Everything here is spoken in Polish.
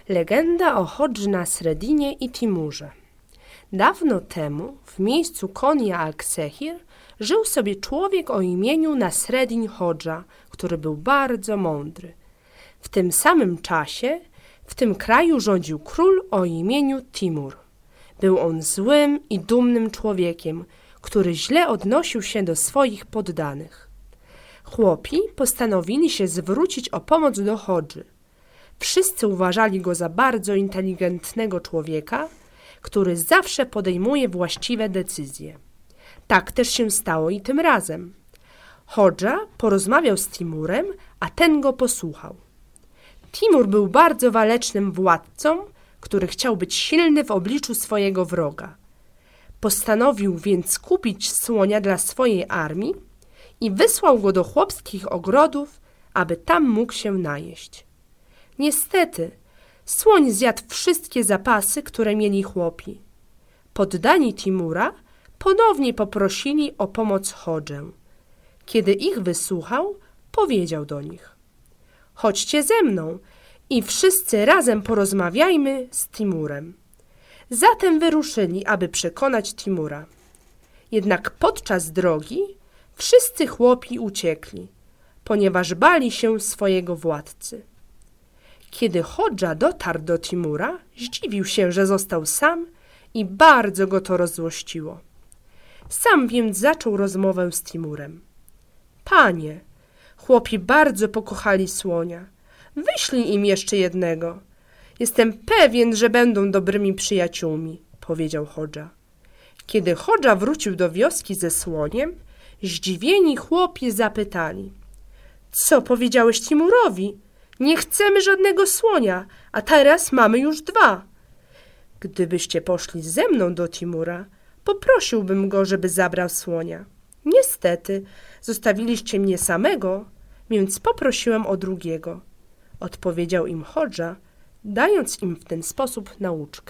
Legenda o Hodży Nasreddínie i Timurze. Dawno temu w miejscu Konia al-Ksehir żył sobie człowiek o imieniu Nasreddin Hodża, który był bardzo mądry. W tym samym czasie w tym kraju rządził król o imieniu Timur. Był on złym i dumnym człowiekiem, który źle odnosił się do swoich poddanych. Chłopi postanowili się zwrócić o pomoc do Hodży. Wszyscy uważali go za bardzo inteligentnego człowieka, który zawsze podejmuje właściwe decyzje. Tak też się stało i tym razem. Hodża porozmawiał z Timurem, a ten go posłuchał. Timur był bardzo walecznym władcą, który chciał być silny w obliczu swojego wroga. Postanowił więc kupić słonia dla swojej armii i wysłał go do chłopskich ogrodów, aby tam mógł się najeść. Niestety, słoń zjadł wszystkie zapasy, które mieli chłopi. Poddani Timura ponownie poprosili o pomoc Hodżę. Kiedy ich wysłuchał, powiedział do nich: chodźcie ze mną i wszyscy razem porozmawiajmy z Timurem. Zatem wyruszyli, aby przekonać Timura. Jednak podczas drogi wszyscy chłopi uciekli, ponieważ bali się swojego władcy. Kiedy Hodża dotarł do Timura, zdziwił się, że został sam i bardzo go to rozzłościło. Sam więc zaczął rozmowę z Timurem. Panie, chłopi bardzo pokochali słonia. Wyślij im jeszcze jednego. Jestem pewien, że będą dobrymi przyjaciółmi, powiedział Hodża. Kiedy Hodża wrócił do wioski ze słoniem, zdziwieni chłopi zapytali: co powiedziałeś Timurowi? Nie chcemy żadnego słonia, a teraz mamy już 2. Gdybyście poszli ze mną do Timura, poprosiłbym go, żeby zabrał słonia. Niestety, zostawiliście mnie samego, więc poprosiłem o drugiego, odpowiedział im Hodża, dając im w ten sposób nauczkę.